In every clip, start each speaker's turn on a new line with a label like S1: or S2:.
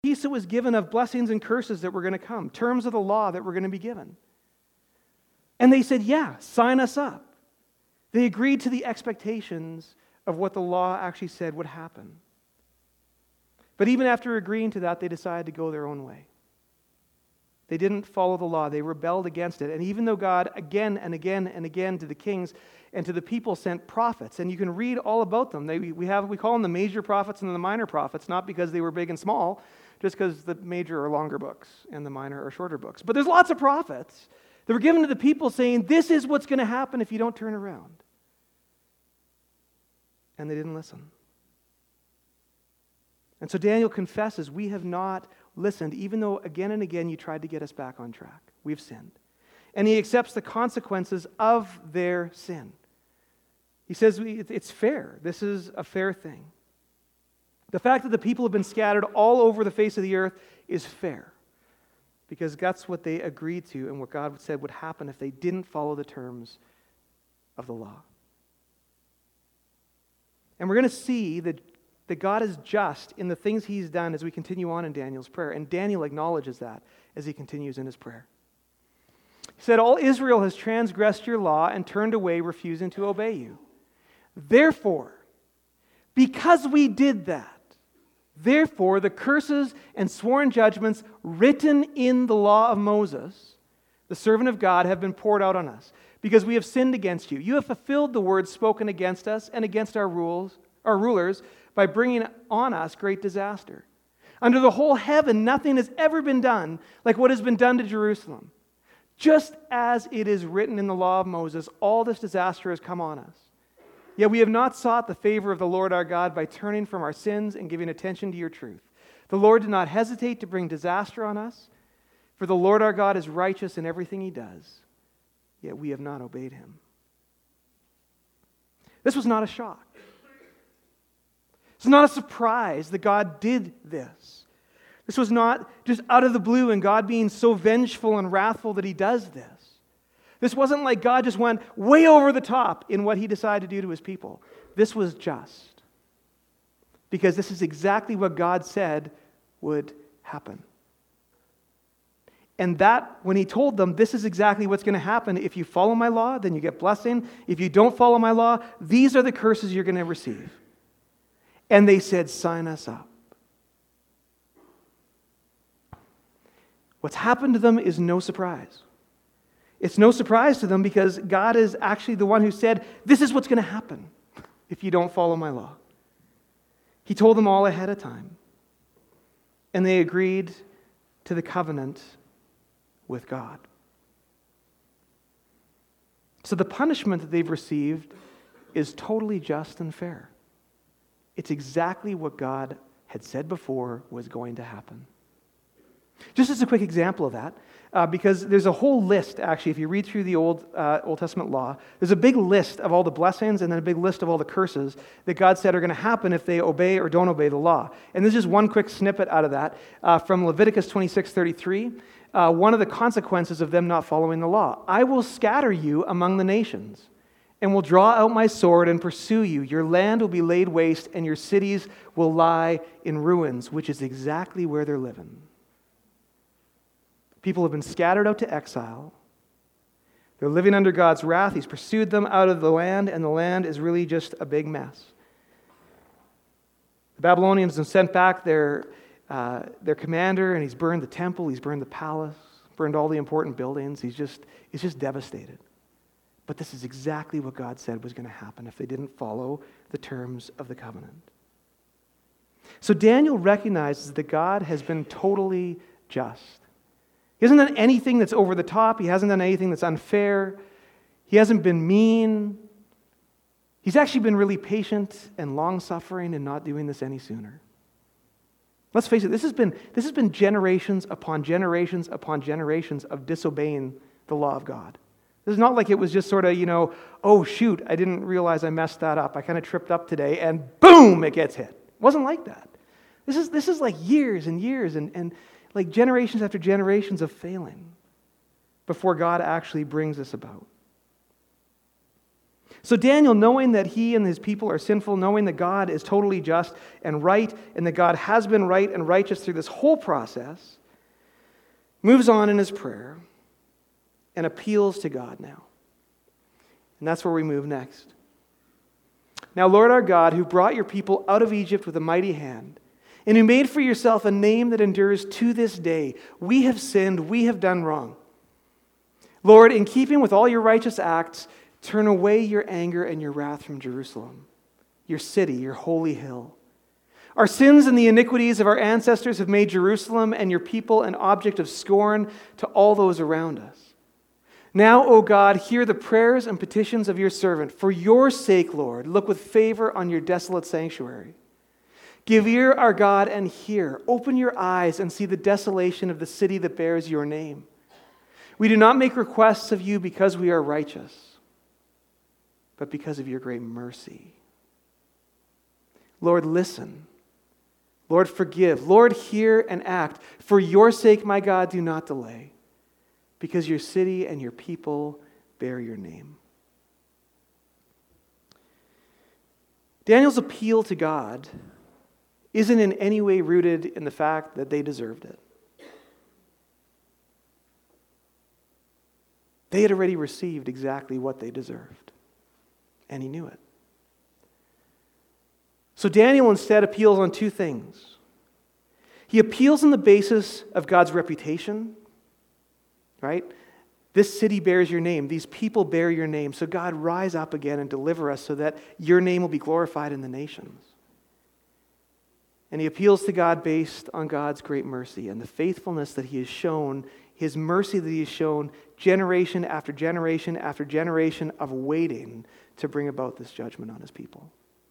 S1: piece that was given of blessings and curses that were going to come, terms of the law that were going to be given. And they said, yeah, sign us up. They agreed to the expectations of what the law actually said would happen. But even after agreeing to that, they decided to go their own way. They didn't follow the law. They rebelled against it. And even though God again and again and again to the kings and to the people sent prophets, and you can read all about them. We call them the major prophets and the minor prophets, not because they were big and small, just because the major are longer books and the minor are shorter books. But there's lots of prophets that were given to the people saying, this is what's going to happen if you don't turn around. And they didn't listen. And so Daniel confesses, we have not listened, even though again and again you tried to get us back on track. We've sinned. And he accepts the consequences of their sin. He says it's fair. This is a fair thing. The fact that the people have been scattered all over the face of the earth is fair, because that's what they agreed to and what God said would happen if they didn't follow the terms of the law. And we're going to see that God is just in the things he's done as we continue on in Daniel's prayer. And Daniel acknowledges that as he continues in his prayer. He said, all Israel has transgressed your law and turned away, refusing to obey you. Therefore, because we did that, therefore the curses and sworn judgments written in the law of Moses, the servant of God, have been poured out on us, because we have sinned against you. You have fulfilled the words spoken against us and against our rulers, by bringing on us great disaster. Under the whole heaven, nothing has ever been done like what has been done to Jerusalem. Just as it is written in the law of Moses, all this disaster has come on us. Yet we have not sought the favor of the Lord our God by turning from our sins and giving attention to your truth. The Lord did not hesitate to bring disaster on us, for the Lord our God is righteous in everything he does, yet we have not obeyed him. This was not a shock. It's not a surprise that God did this. This was not just out of the blue and God being so vengeful and wrathful that he does this. This wasn't like God just went way over the top in what he decided to do to his people. This was just. Because this is exactly what God said would happen. And that, when he told them, this is exactly what's going to happen. If you follow my law, then you get blessing. If you don't follow my law, these are the curses you're going to receive. And they said, sign us up. What's happened to them is no surprise. It's no surprise to them because God is actually the one who said, this is what's going to happen if you don't follow my law. He told them all ahead of time. And they agreed to the covenant with God. So the punishment that they've received is totally just and fair. It's exactly what God had said before was going to happen. Just as a quick example of that, because there's a whole list, actually, if you read through the Old Testament law, there's a big list of all the blessings and then a big list of all the curses that God said are going to happen if they obey or don't obey the law. And this is one quick snippet out of that from Leviticus 26:33. One of the consequences of them not following the law. I will scatter you among the nations, and will draw out my sword and pursue you. Your land will be laid waste, and your cities will lie in ruins, which is exactly where they're living. People have been scattered out to exile. They're living under God's wrath. He's pursued them out of the land, and the land is really just a big mess. The Babylonians have sent back their commander, and he's burned the temple, he's burned the palace, burned all the important buildings. He's just devastated. But this is exactly what God said was going to happen if they didn't follow the terms of the covenant. So Daniel recognizes that God has been totally just. He hasn't done anything that's over the top. He hasn't done anything that's unfair. He hasn't been mean. He's actually been really patient and long-suffering and not doing this any sooner. Let's face it, this has been generations upon generations upon generations of disobeying the law of God. This is not like it was just sort of, oh shoot, I didn't realize I messed that up. I kind of tripped up today and boom, it gets hit. It wasn't like that. This is like years and years and like generations after generations of failing before God actually brings this about. So Daniel, knowing that he and his people are sinful, knowing that God is totally just and right, and that God has been right and righteous through this whole process, moves on in his prayer and appeals to God now. And that's where we move next. Now, Lord our God, who brought your people out of Egypt with a mighty hand, and who made for yourself a name that endures to this day, we have sinned, we have done wrong. Lord, in keeping with all your righteous acts, turn away your anger and your wrath from Jerusalem, your city, your holy hill. Our sins and the iniquities of our ancestors have made Jerusalem and your people an object of scorn to all those around us. Now, O God, hear the prayers and petitions of your servant. For your sake, Lord, look with favor on your desolate sanctuary. Give ear, our God, and hear. Open your eyes and see the desolation of the city that bears your name. We do not make requests of you because we are righteous, but because of your great mercy. Lord, listen. Lord, forgive. Lord, hear and act. For your sake, my God, do not delay, because your city and your people bear your name. Daniel's appeal to God isn't in any way rooted in the fact that they deserved it. They had already received exactly what they deserved, and he knew it. So Daniel instead appeals on two things. He appeals on the basis of God's reputation, right? This city bears your name. These people bear your name. So God, rise up again and deliver us so that your name will be glorified in the nations. And he appeals to God based on God's great mercy and the faithfulness that he has shown, his mercy that he has shown generation after generation after generation of waiting to bring about this judgment on his people.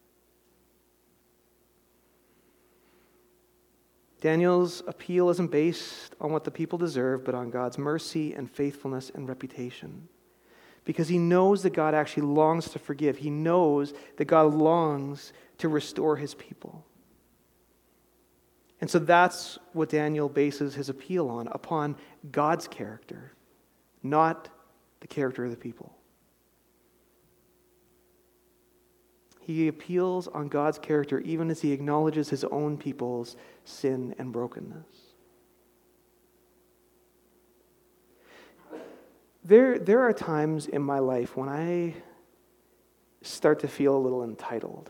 S1: Daniel's appeal isn't based on what the people deserve, but on God's mercy and faithfulness and reputation. Because he knows that God actually longs to forgive. He knows that God longs to restore his people. And so that's what Daniel bases his appeal on, upon God's character, not the character of the people. He appeals on God's character even as he acknowledges his own people's sin and brokenness. There are times in my life when I start to feel a little entitled.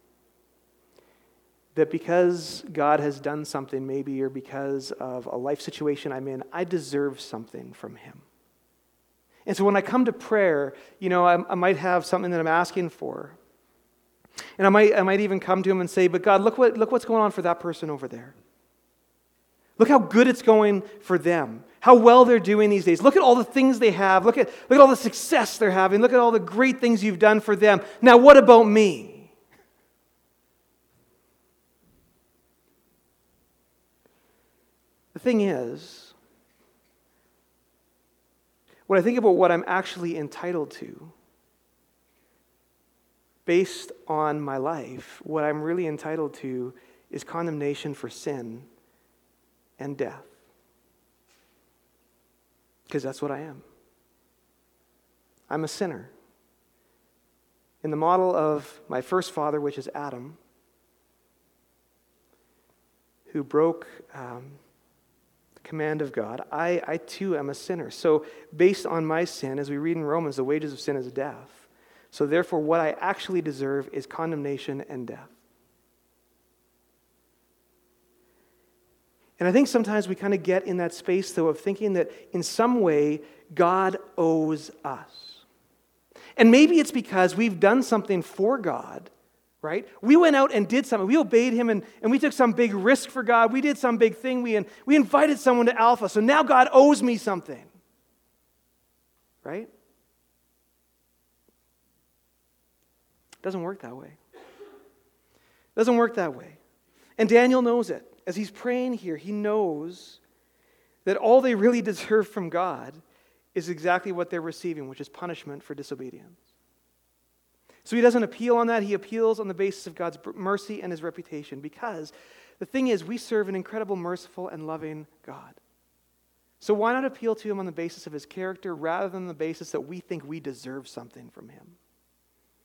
S1: That because God has done something maybe, or because of a life situation I'm in, I deserve something from him. And so when I come to prayer, I might have something that I'm asking for. And I might even come to him and say, but God, look what's going on for that person over there. Look how good it's going for them. How well they're doing these days. Look at all the things they have. Look at all the success they're having. Look at all the great things you've done for them. Now what about me? The thing is, when I think about what I'm actually entitled to, based on my life, what I'm really entitled to is condemnation for sin and death. Because that's what I am. I'm a sinner. In the model of my first father, which is Adam, who broke the command of God, I too am a sinner. So based on my sin, as we read in Romans, the wages of sin is death. So therefore, what I actually deserve is condemnation and death. And I think sometimes we kind of get in that space, though, of thinking that in some way, God owes us. And maybe it's because we've done something for God, right? We went out and did something. We obeyed him and we took some big risk for God. We did some big thing. We invited someone to Alpha. So now God owes me something, right? It doesn't work that way. It doesn't work that way. And Daniel knows it. As he's praying here, he knows that all they really deserve from God is exactly what they're receiving, which is punishment for disobedience. So he doesn't appeal on that. He appeals on the basis of God's mercy and his reputation, because the thing is, we serve an incredible, merciful, and loving God. So why not appeal to him on the basis of his character rather than the basis that we think we deserve something from him?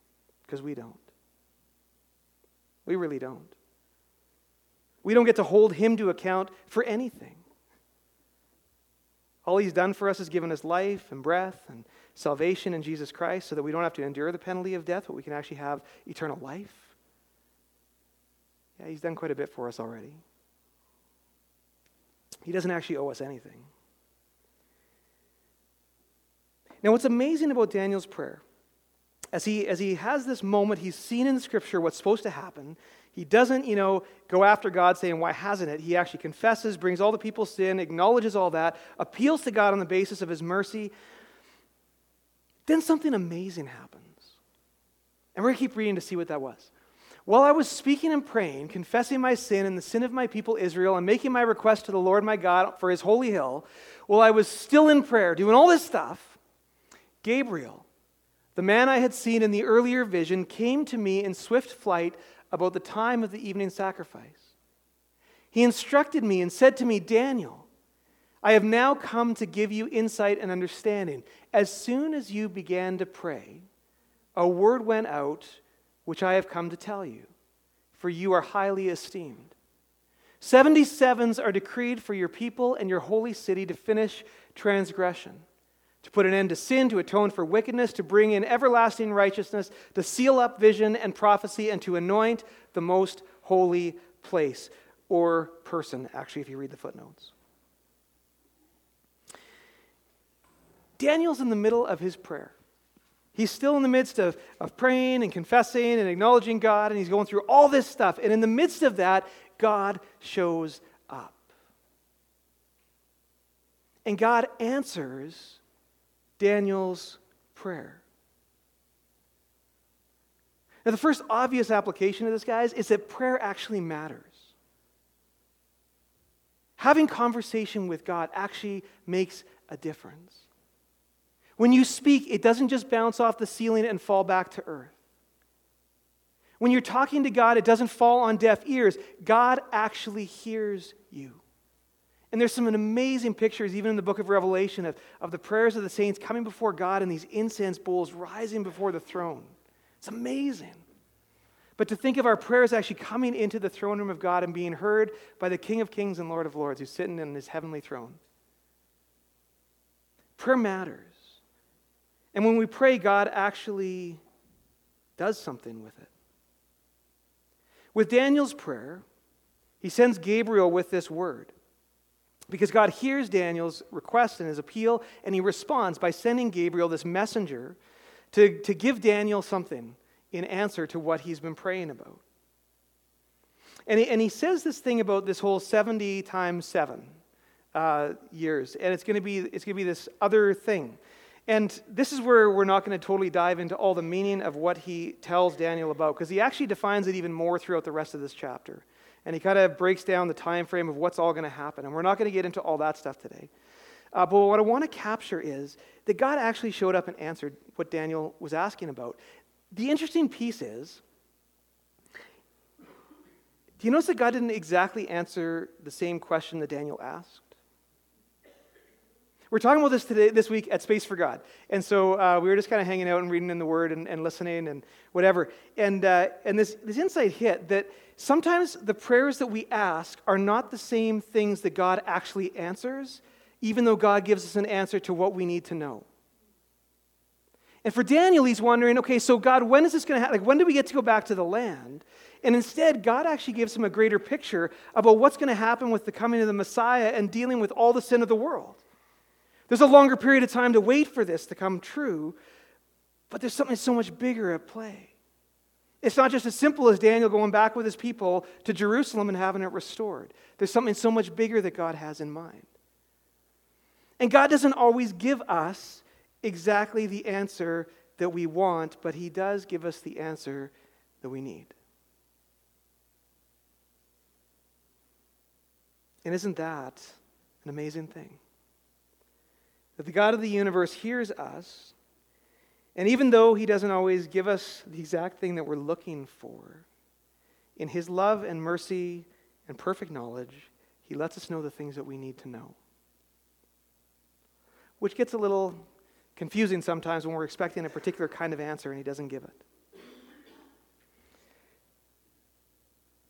S1: because we don't. We really don't. We don't get to hold him to account for anything. All he's done for us is given us life and breath and salvation in Jesus Christ so that we don't have to endure the penalty of death, but we can actually have eternal life. Yeah, he's done quite a bit for us already. He doesn't actually owe us anything. Now, what's amazing about Daniel's prayer, as he has this moment, he's seen in Scripture what's supposed to happen. He doesn't, go after God saying, why hasn't it? He actually confesses, brings all the people's sin, acknowledges all that, appeals to God on the basis of his mercy. Then something amazing happens. And we're going to keep reading to see what that was. While I was speaking and praying, confessing my sin and the sin of my people Israel, and making my request to the Lord my God for his holy hill, while I was still in prayer, doing all this stuff, Gabriel, the man I had seen in the earlier vision, came to me in swift flight about the time of the evening sacrifice. He instructed me and said to me, Daniel, I have now come to give you insight and understanding. As soon as you began to pray, a word went out which I have come to tell you, for you are highly esteemed. 77s are decreed for your people and your holy city to finish transgression, to put an end to sin, to atone for wickedness, to bring in everlasting righteousness, to seal up vision and prophecy, and to anoint the most holy place, or person, actually, if you read the footnotes. Daniel's in the middle of his prayer. He's still in the midst of praying and confessing and acknowledging God, and he's going through all this stuff. And in the midst of that, God shows up. And God answers Daniel's prayer. Now, the first obvious application of this, guys, is that prayer actually matters. Having conversation with God actually makes a difference. When you speak, it doesn't just bounce off the ceiling and fall back to earth. When you're talking to God, it doesn't fall on deaf ears. God actually hears you. And there's some amazing pictures, even in the book of Revelation, of the prayers of the saints coming before God and these incense bowls rising before the throne. It's amazing. But to think of our prayers actually coming into the throne room of God and being heard by the King of Kings and Lord of Lords who's sitting in his heavenly throne. Prayer matters. And when we pray, God actually does something with it. With Daniel's prayer, he sends Gabriel with this word. Because God hears Daniel's request and his appeal, and he responds by sending Gabriel, this messenger, to give Daniel something in answer to what he's been praying about. And he says this thing about this whole 70 times 7 years, and it's going to be this other thing. And this is where we're not going to totally dive into all the meaning of what he tells Daniel about, because he actually defines it even more throughout the rest of this chapter. And he kind of breaks down the time frame of what's all going to happen. And we're not going to get into all that stuff today. But what I want to capture is that God actually showed up and answered what Daniel was asking about. The interesting piece is, do you notice that God didn't exactly answer the same question that Daniel asked? We're talking about this week at Space for God. And so we were just kind of hanging out and reading in the Word and listening and whatever. And this insight hit that sometimes the prayers that we ask are not the same things that God actually answers, even though God gives us an answer to what we need to know. And for Daniel, he's wondering, okay, so God, when is this going to happen? Like, when do we get to go back to the land? And instead, God actually gives him a greater picture about what's going to happen with the coming of the Messiah and dealing with all the sin of the world. There's a longer period of time to wait for this to come true, but there's something so much bigger at play. It's not just as simple as Daniel going back with his people to Jerusalem and having it restored. There's something so much bigger that God has in mind. And God doesn't always give us exactly the answer that we want, but he does give us the answer that we need. And isn't that an amazing thing? That the God of the universe hears us, and even though he doesn't always give us the exact thing that we're looking for, in his love and mercy and perfect knowledge, he lets us know the things that we need to know. Which gets a little confusing sometimes when we're expecting a particular kind of answer and he doesn't give it.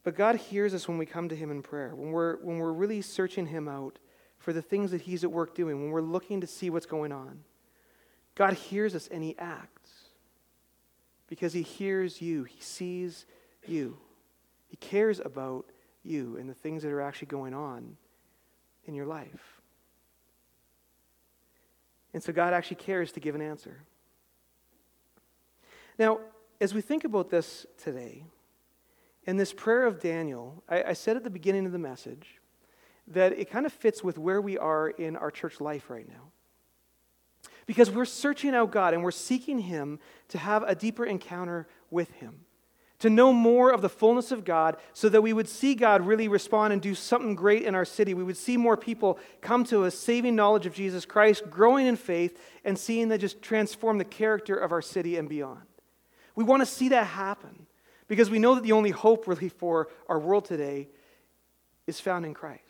S1: But God hears us when we come to him in prayer, when we're really searching him out for the things that he's at work doing, when we're looking to see what's going on. God hears us and he acts because he hears you. He sees you. He cares about you and the things that are actually going on in your life. And so God actually cares to give an answer. Now, as we think about this today, in this prayer of Daniel, I said at the beginning of the message that it kind of fits with where we are in our church life right now. Because we're searching out God and we're seeking him to have a deeper encounter with him, to know more of the fullness of God so that we would see God really respond and do something great in our city. We would see more people come to a saving knowledge of Jesus Christ, growing in faith, and seeing that just transform the character of our city and beyond. We want to see that happen because we know that the only hope really for our world today is found in Christ.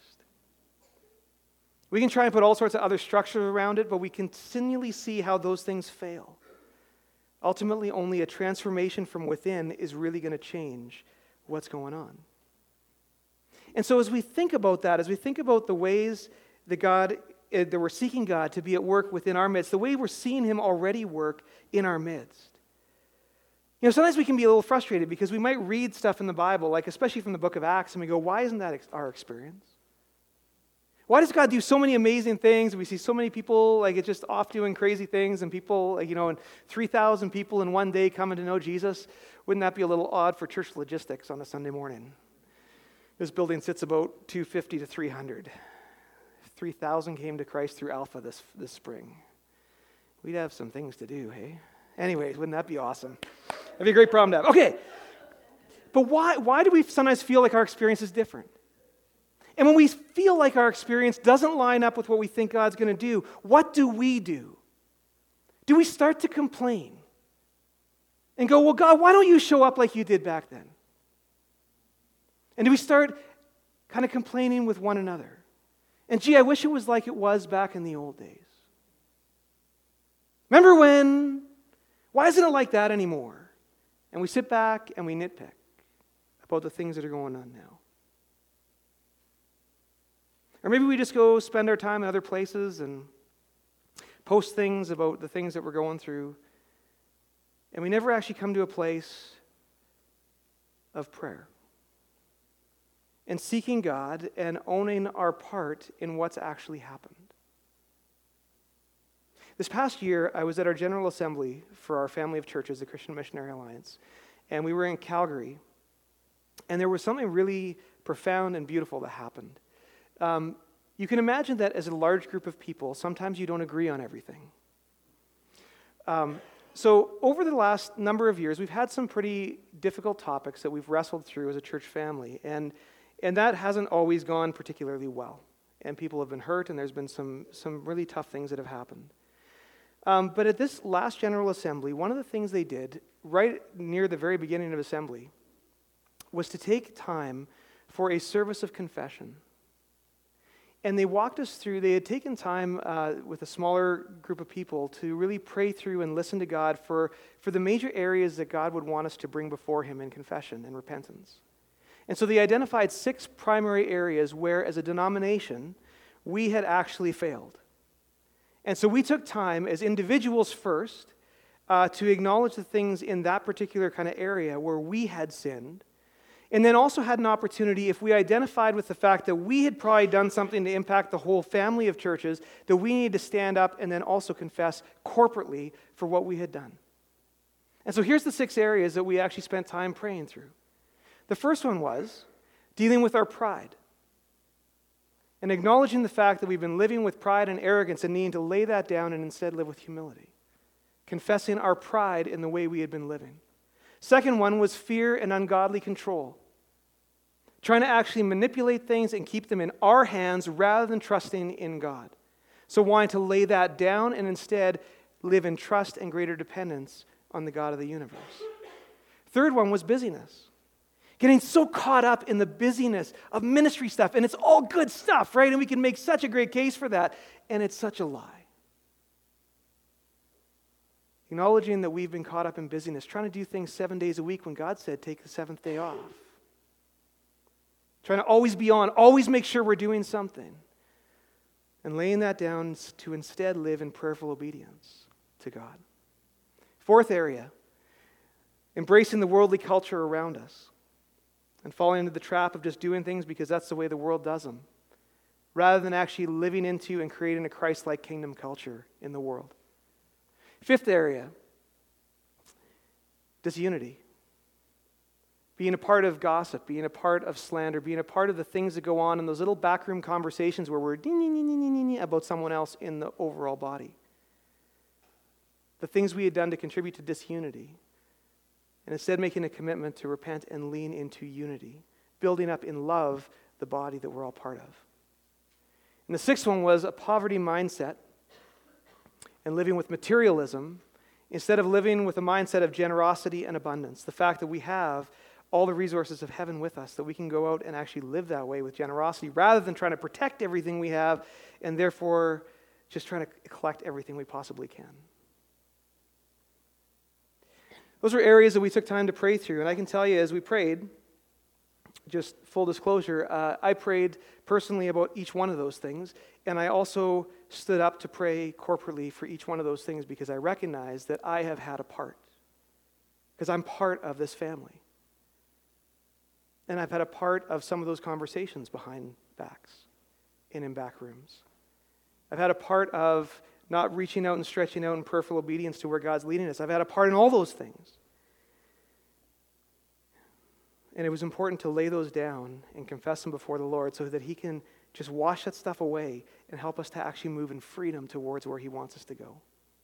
S1: We can try and put all sorts of other structures around it, but we continually see how those things fail. Ultimately, only a transformation from within is really going to change what's going on. And so as we think about that, as we think about the ways that we're seeking God to be at work within our midst, the way we're seeing him already work in our midst. You know, sometimes we can be a little frustrated because we might read stuff in the Bible, like especially from the book of Acts, and we go, why isn't that our experience? Why does God do so many amazing things? We see so many people like it's just off doing crazy things, and people, like, and 3,000 people in one day coming to know Jesus. Wouldn't that be a little odd for church logistics on a Sunday morning? This building sits about 250 to 300. 3,000 came to Christ through Alpha this spring. We'd have some things to do, hey? Anyways, wouldn't that be awesome? That'd be a great problem to have. Okay. But why do we sometimes feel like our experience is different? And when we feel like our experience doesn't line up with what we think God's going to do, what do we do? Do we start to complain and go, well, God, why don't you show up like you did back then? And do we start kind of complaining with one another? And gee, I wish it was like it was back in the old days. Remember when? Why isn't it like that anymore? And we sit back and we nitpick about the things that are going on now. Or maybe we just go spend our time in other places and post things about the things that we're going through, and we never actually come to a place of prayer and seeking God and owning our part in what's actually happened. This past year, I was at our General Assembly for our family of churches, the Christian Missionary Alliance, and we were in Calgary, and there was something really profound and beautiful that happened. You can imagine that as a large group of people, sometimes you don't agree on everything. So over the last number of years, we've had some pretty difficult topics that we've wrestled through as a church family, and that hasn't always gone particularly well. And people have been hurt, and there's been some really tough things that have happened. But at this last General Assembly, one of the things they did right near the very beginning of assembly was to take time for a service of confession. And they walked us through, they had taken time with a smaller group of people to really pray through and listen to God for the major areas that God would want us to bring before him in confession and repentance. And so they identified 6 primary areas where, as a denomination, we had actually failed. And so we took time as individuals first to acknowledge the things in that particular kind of area where we had sinned, and then also had an opportunity, if we identified with the fact that we had probably done something to impact the whole family of churches, that we needed to stand up and then also confess corporately for what we had done. And so here's the 6 areas that we actually spent time praying through. The first one was dealing with our pride and acknowledging the fact that we've been living with pride and arrogance and needing to lay that down and instead live with humility. Confessing our pride in the way we had been living. Second one was fear and ungodly control. Trying to actually manipulate things and keep them in our hands rather than trusting in God. So wanting to lay that down and instead live in trust and greater dependence on the God of the universe. Third one was busyness. Getting so caught up in the busyness of ministry stuff, and it's all good stuff, right? And we can make such a great case for that, and it's such a lie. Acknowledging that we've been caught up in busyness, trying to do things 7 days a week when God said take the 7th day off. trying to always be on, always make sure we're doing something, and laying that down to instead live in prayerful obedience to God. Fourth area, embracing the worldly culture around us and falling into the trap of just doing things because that's the way the world does them, rather than actually living into and creating a Christ-like kingdom culture in the world. Fifth area, disunity. Being a part of gossip, being a part of slander, being a part of the things that go on in those little backroom conversations where we're about someone else in the overall body. The things we had done to contribute to disunity. And instead making a commitment to repent and lean into unity, building up in love the body that we're all part of. And the sixth one was a poverty mindset and living with materialism instead of living with a mindset of generosity and abundance. The fact that we have all the resources of heaven with us, that we can go out and actually live that way with generosity rather than trying to protect everything we have and therefore just trying to collect everything we possibly can. Those were areas that we took time to pray through. And I can tell you, as we prayed, just full disclosure, I prayed personally about each one of those things. And I also stood up to pray corporately for each one of those things because I recognized that I have had a part. Because I'm part of this family. And I've had a part of some of those conversations behind backs and in back rooms. I've had a part of not reaching out and stretching out in prayerful obedience to where God's leading us. I've had a part in all those things. And it was important to lay those down and confess them before the Lord so that He can just wash that stuff away and help us to actually move in freedom towards where He wants us to go.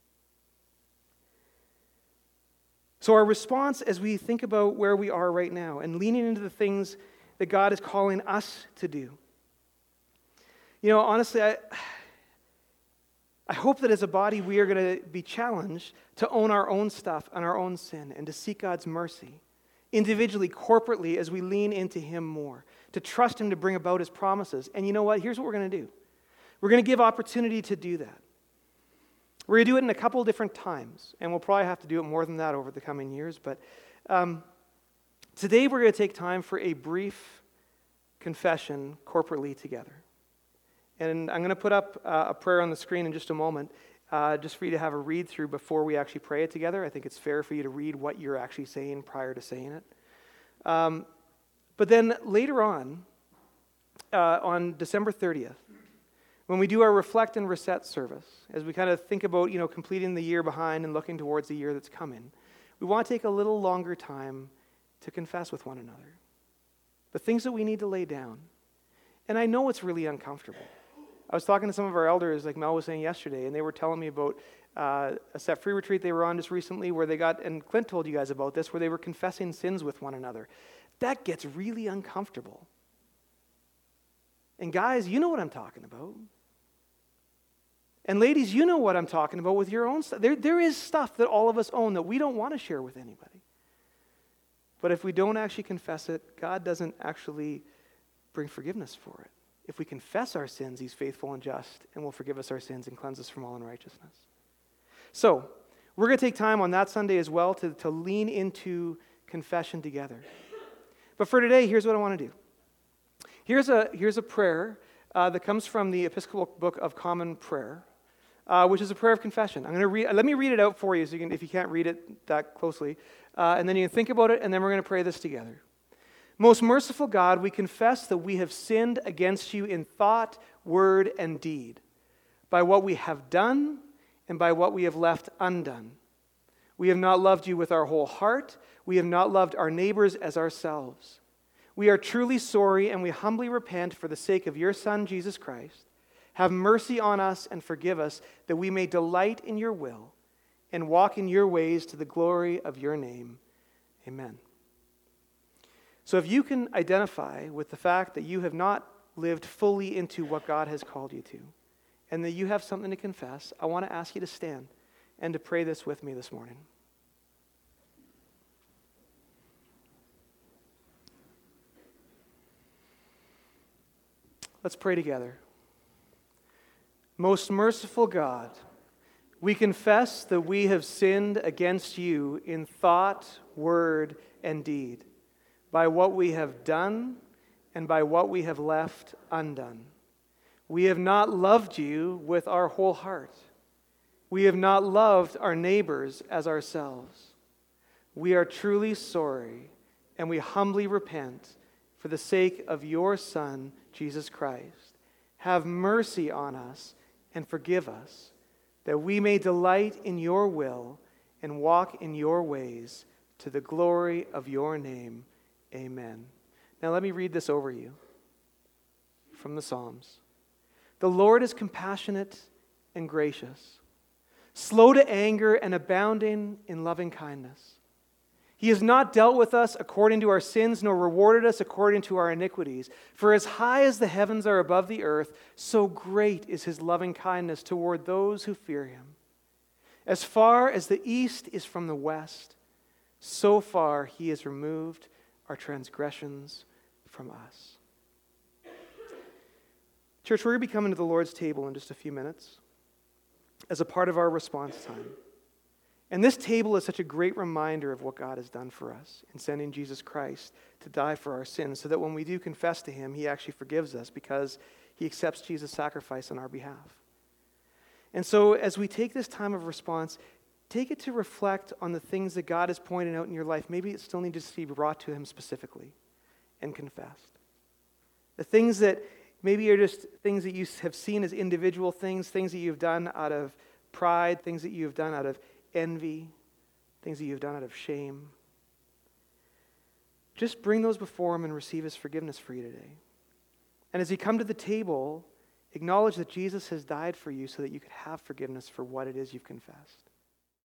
S1: So our response as we think about where we are right now and leaning into the things that God is calling us to do. You know, honestly, I hope that as a body we are going to be challenged to own our own stuff and our own sin and to seek God's mercy individually, corporately, as we lean into Him more, to trust Him to bring about His promises. And you know what? Here's what we're going to do. We're going to give opportunity to do that. We're going to do it in a couple different times, and we'll probably have to do it more than that over the coming years. But today we're going to take time for a brief confession corporately together. And I'm going to put up a prayer on the screen in just a moment, just for you to have a read through before we actually pray it together. I think it's fair for you to read what you're actually saying prior to saying it. But then later on December 30th, when we do our Reflect and Reset service, as we kind of think about, completing the year behind and looking towards the year that's coming, we want to take a little longer time to confess with one another the things that we need to lay down. And I know it's really uncomfortable. I was talking to some of our elders, like Mel was saying yesterday, and they were telling me about a Set Free retreat they were on just recently where they got, and Clint told you guys about this, where they were confessing sins with one another. That gets really uncomfortable. And guys, you know what I'm talking about. And ladies, you know what I'm talking about with your own stuff. There is stuff that all of us own that we don't want to share with anybody. But if we don't actually confess it, God doesn't actually bring forgiveness for it. If we confess our sins, He's faithful and just and will forgive us our sins and cleanse us from all unrighteousness. So, we're going to take time on that Sunday as well to lean into confession together. But for today, here's what I want to do. Here's a prayer that comes from the Episcopal Book of Common Prayer, which is a prayer of confession. Let me read it out for you, so if you can't read it that closely, and then you can think about it, and then we're going to pray this together. Most merciful God, we confess that we have sinned against You in thought, word, and deed, by what we have done and by what we have left undone. We have not loved You with our whole heart. We have not loved our neighbors as ourselves. We are truly sorry, and we humbly repent for the sake of Your Son, Jesus Christ. Have mercy on us and forgive us, that we may delight in Your will and walk in Your ways to the glory of Your name. Amen. So if you can identify with the fact that you have not lived fully into what God has called you to, and that you have something to confess, I want to ask you to stand and to pray this with me this morning. Let's pray together. Most merciful God, we confess that we have sinned against You in thought, word, and deed, by what we have done and by what we have left undone. We have not loved you with our whole heart. We have not loved our neighbors as ourselves. We are truly sorry, and we humbly repent for the sake of your Son, Jesus Christ. Have mercy on us and forgive us, that we may delight in your will and walk in your ways to the glory of your name. Amen. Now let me read this over you from the Psalms. The Lord is compassionate and gracious, slow to anger and abounding in loving kindness. He has not dealt with us according to our sins, nor rewarded us according to our iniquities. For as high as the heavens are above the earth, so great is his loving kindness toward those who fear him. As far as the east is from the west, so far he has removed our transgressions from us. Church, we're going to be coming to the Lord's table in just a few minutes as a part of our response time. And this table is such a great reminder of what God has done for us in sending Jesus Christ to die for our sins, so that when we do confess to him, he actually forgives us because he accepts Jesus' sacrifice on our behalf. And so as we take this time of response, take it to reflect on the things that God has pointed out in your life. Maybe it still needs to be brought to him specifically and confessed. The things that maybe are just things that you have seen as individual things that you've done out of pride, things that you've done out of envy, things that you've done out of shame. Just bring those before him and receive his forgiveness for you today. And as you come to the table, acknowledge that Jesus has died for you so that you could have forgiveness for what it is you've confessed.